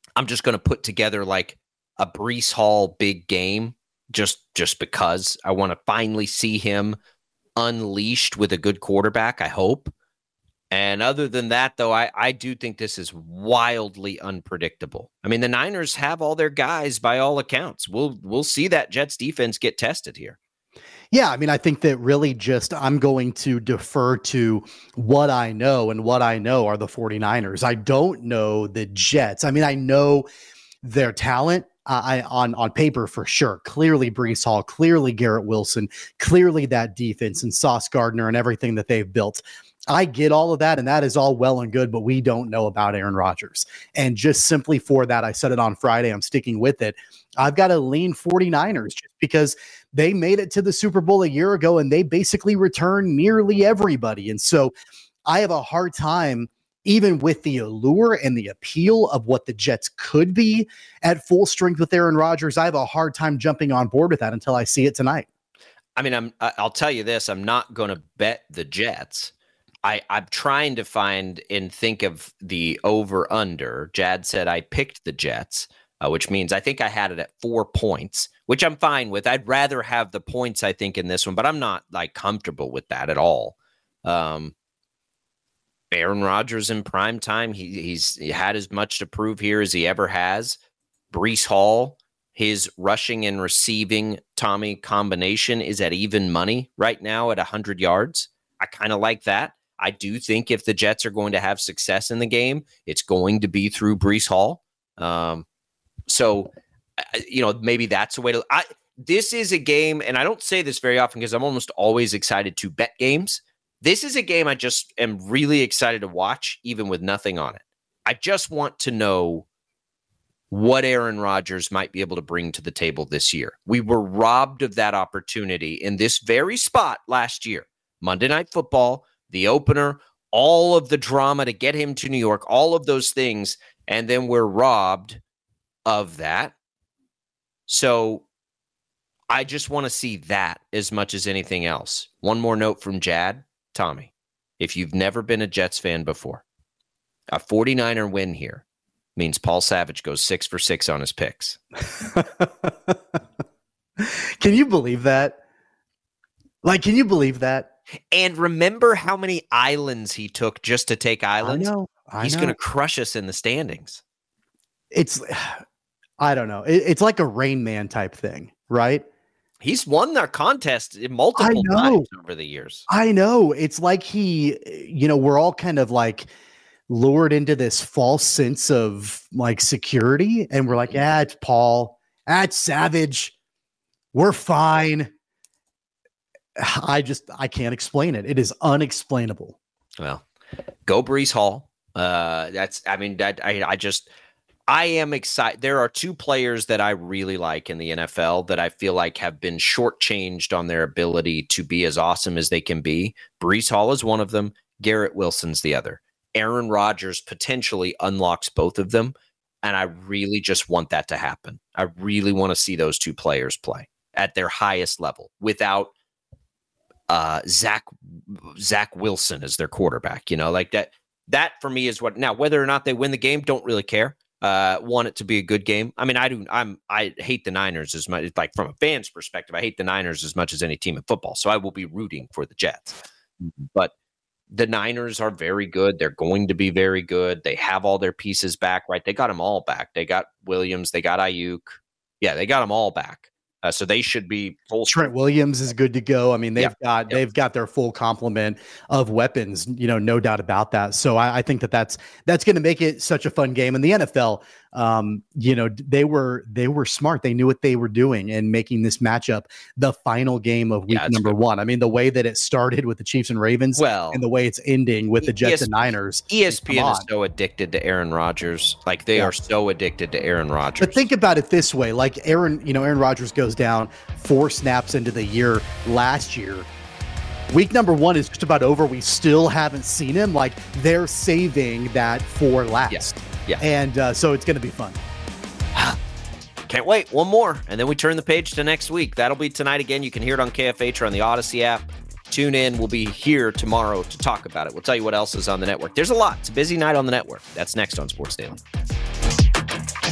I'm just going to put together like a Breece Hall big game just just because I want to finally see him unleashed with a good quarterback, I hope. And other than that, though, I, I do think this is wildly unpredictable. I mean, the Niners have all their guys by all accounts. We'll we'll see that Jets defense get tested here. Yeah, I mean, I think that really just I'm going to defer to what I know, and what I know are the 49ers. I don't know the Jets. I mean, I know their talent uh, I on, on paper for sure. Clearly Breece Hall, clearly Garrett Wilson, clearly that defense and Sauce Gardner and everything that they've built. I get all of that, and that is all well and good, but we don't know about Aaron Rodgers. And just simply for that, I said it on Friday, I'm sticking with it. I've got to lean 49ers just because they made it to the Super Bowl a year ago, and they basically returned nearly everybody. And so I have a hard time, even with the allure and the appeal of what the Jets could be at full strength with Aaron Rodgers, I have a hard time jumping on board with that until I see it tonight. I mean, I'm, I'll tell you this, I'm not going to bet the Jets. I, I'm trying to find and think of the over-under. Jad said I picked the Jets, uh, which means I think I had it at four points, which I'm fine with. I'd rather have the points, I think, in this one, but I'm not like comfortable with that at all. Um, Aaron Rodgers in prime time, he, he's he had as much to prove here as he ever has. Breece Hall, his rushing and receiving Tommy combination is at even money right now at one hundred yards. I kind of like that. I do think if the Jets are going to have success in the game, it's going to be through Breece Hall. Um, so, you know, maybe that's a way to I, this is a game, and I don't say this very often because I'm almost always excited to bet games. This is a game I just am really excited to watch, even with nothing on it. I just want to know what Aaron Rodgers might be able to bring to the table this year. We were robbed of that opportunity in this very spot last year. Monday Night Football, the opener, all of the drama to get him to New York, all of those things, and then we're robbed of that. So I just want to see that as much as anything else. One more note from Jad. Tommy, if you've never been a Jets fan before, a 49er win here means Paul Savage goes six for six on his picks. Can you believe that? Like, can you believe that? And remember how many islands he took just to take islands? I know. I He's know. going to crush us in the standings. It's, I don't know. It, it's like a Rain Man type thing, right? He's won their contest multiple times over the years. I know. It's like he, you know, we're all kind of like lured into this false sense of like security. And we're like, yeah, it's Paul. Ah, it's Savage. We're fine. I just, I can't explain it. It is unexplainable. Well, go Breece Hall. Uh, that's, I mean, that I, I just, I am excited. There are two players that I really like in the N F L that I feel like have been shortchanged on their ability to be as awesome as they can be. Breece Hall is one of them. Garrett Wilson's the other. Aaron Rodgers potentially unlocks both of them. And I really just want that to happen. I really want to see those two players play at their highest level without uh, Zach, Zach Wilson as their quarterback. You know, like that, that for me is what, now, whether or not they win the game, don't really care. Uh, want it to be a good game. I mean, I do. I'm. I hate the Niners as much. Like from a fan's perspective, I hate the Niners as much as any team in football. So I will be rooting for the Jets. But the Niners are very good. They're going to be very good. They have all their pieces back. Right? They got them all back. They got Williams. They got Ayuk. Yeah, they got them all back. Uh, so they should be full. Trent Williams is good to go. I mean, they've Yeah. got Yep. they've got their full complement of weapons. You know, no doubt about that. So I, I think that that's that's going to make it such a fun game. And the N F L, um, you know, they were they were smart. They knew what they were doing and making this matchup the final game of week Yeah, it's number good. one. I mean, the way that it started with the Chiefs and Ravens, Well, and the way it's ending with the Jets ES- and Niners. E S P N Come is on. so addicted to Aaron Rodgers. Like they Yeah. are so addicted to Aaron Rodgers. But think about it this way: like Aaron, you know, Aaron Rodgers goes down four snaps into the year last year. Week number one is just about over. We still haven't seen him. Like they're saving that for last. Yeah. And uh, so it's going to be fun. Can't wait. One more. And then we turn the page to next week. That'll be tonight again. You can hear it on K F H or on the Odyssey app. Tune in. We'll be here tomorrow to talk about it. We'll tell you what else is on the network. There's a lot. It's a busy night on the network. That's next on Sports Daily.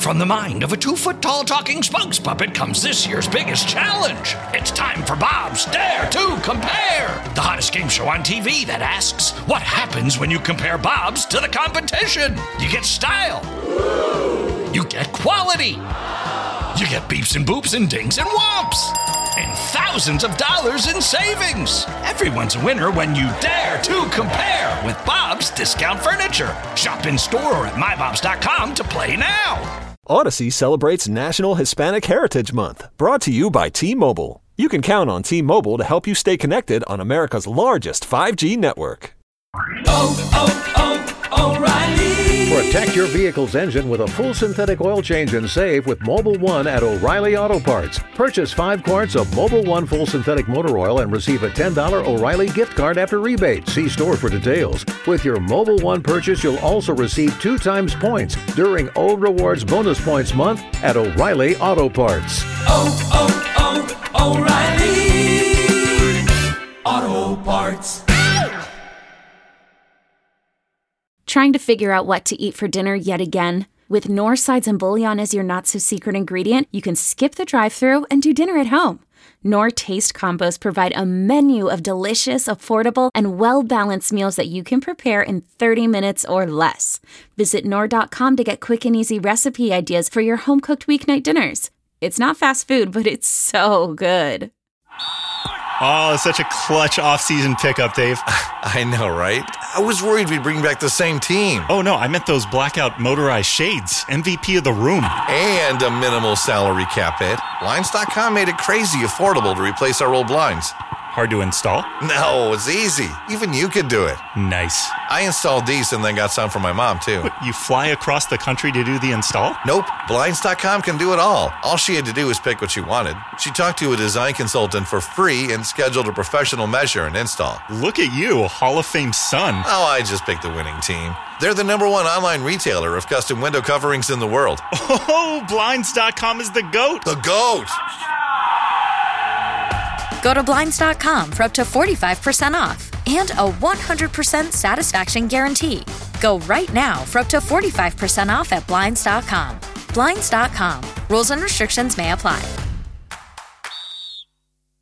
From the mind of a two-foot-tall talking spokes puppet comes this year's biggest challenge. It's time for Bob's Dare to Compare, the hottest game show on T V that asks, what happens when you compare Bobs to the competition? You get style. You get quality. You get beeps and boops and dings and whomps. And thousands of dollars in savings. Everyone's a winner when you dare to compare with Bob's Discount Furniture. Shop in store or at my bobs dot com to play now. Odyssey celebrates National Hispanic Heritage Month, brought to you by T-Mobile. You can count on T-Mobile to help you stay connected on America's largest five G network. Oh, oh, oh, O'Reilly! Protect your vehicle's engine with a full synthetic oil change and save with Mobil one at O'Reilly Auto Parts. Purchase five quarts of Mobil one full synthetic motor oil and receive a ten dollars O'Reilly gift card after rebate. See store for details. With your Mobil one purchase, you'll also receive two times points during O Rewards Bonus Points Month at O'Reilly Auto Parts. Oh, oh, oh, O'Reilly Auto Parts. Trying to figure out what to eat for dinner yet again? With Knorr sides and bouillon as your not-so-secret ingredient, you can skip the drive-thru and do dinner at home. Knorr Taste Combos provide a menu of delicious, affordable, and well-balanced meals that you can prepare in thirty minutes or less. Visit Knorr dot com to get quick and easy recipe ideas for your home-cooked weeknight dinners. It's not fast food, but it's so good. Oh, it's such a clutch off-season pickup, Dave. I know, right? I was worried we'd bring back the same team. Oh, no, I meant those blackout motorized shades. M V P of the room. And a minimal salary cap hit. Blinds dot com made it crazy affordable to replace our old blinds. Hard to install? No, it's easy. Even you could do it. Nice. I installed these and then got some for my mom, too. What, you fly across the country to do the install? Nope. Blinds dot com can do it all. All she had to do was pick what she wanted. She talked to a design consultant for free and scheduled a professional measure and install. Look at you, a Hall of Fame son. Oh, I just picked the winning team. They're the number one online retailer of custom window coverings in the world. Oh, Blinds dot com is the GOAT. The GOAT! Go to Blinds dot com for up to forty-five percent off and a one hundred percent satisfaction guarantee. Go right now for up to forty-five percent off at Blinds dot com. Blinds dot com. Rules and restrictions may apply.